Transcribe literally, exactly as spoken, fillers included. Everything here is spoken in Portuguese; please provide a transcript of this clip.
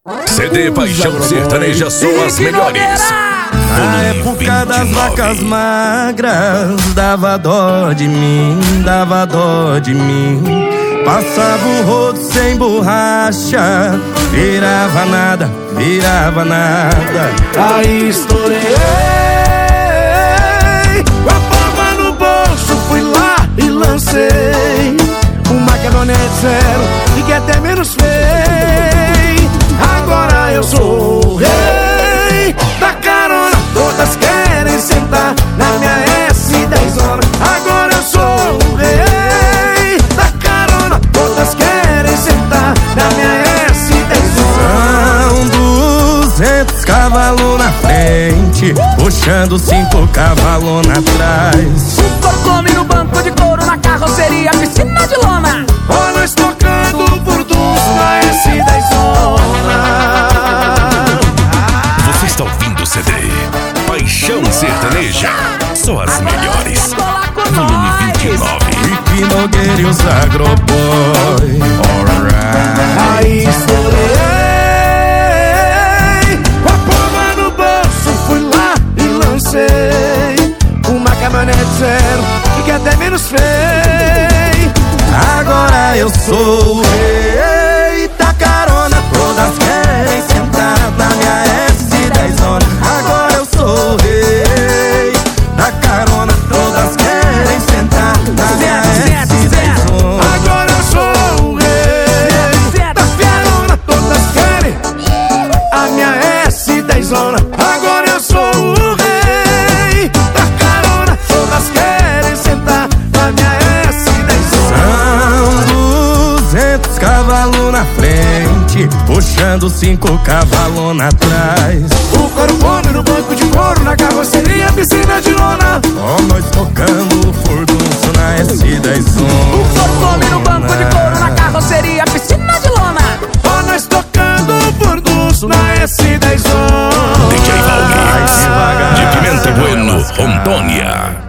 C D Paixão Sertaneja são as melhores. Na época das vacas magras, dava dó de mim, dava dó de mim. Passava o rodo sem borracha, virava nada, virava nada. Aí estourei, com a palma no bolso, fui lá e lancei uma caminhonete zero, fiquei até menos feio. Agora eu sou o rei da carona, todas querem sentar na minha S dez zona. Agora eu sou o rei da carona, todas querem sentar na minha S dez zona. São duzentos cavalos na frente, puxando cinco cavalos atrás. Um corcome no banco de couro, na carroceria, piscina de lona. Ó, nós tocando por duz na S dez zona. Você está ouvindo o C D Paixão Sertaneja, só as melhores. Volume vinte e nove. Rick Nogueira e os Agroboy. Alright. Aí estourei, com a palma no bolso, fui lá e lancei uma caminhonete zero, fiquei até menos feio. Agora eu sou o rei da carona, todas querem sentar na minha S dez zona. Agora eu sou o rei da carona, todas querem sentar na minha S dez zona. Agora eu sou o rei da carona, todas querem a minha S dez zona. Agora eu sou o rei da carona, todas querem sentar na minha S dez zona. São duzentos cavalos na frente, puxando cinco cavalos atrás. O couro come no banco de couro, na carroceria, piscina de lona. Ó, nós tocando o furdunço na S dez zona. Um corcome no banco de couro, na carroceria, piscina de lona. Ó, nós tocando o furdunço na S dez zona. D J Valgues, de Pimenta Bueno, Rondônia.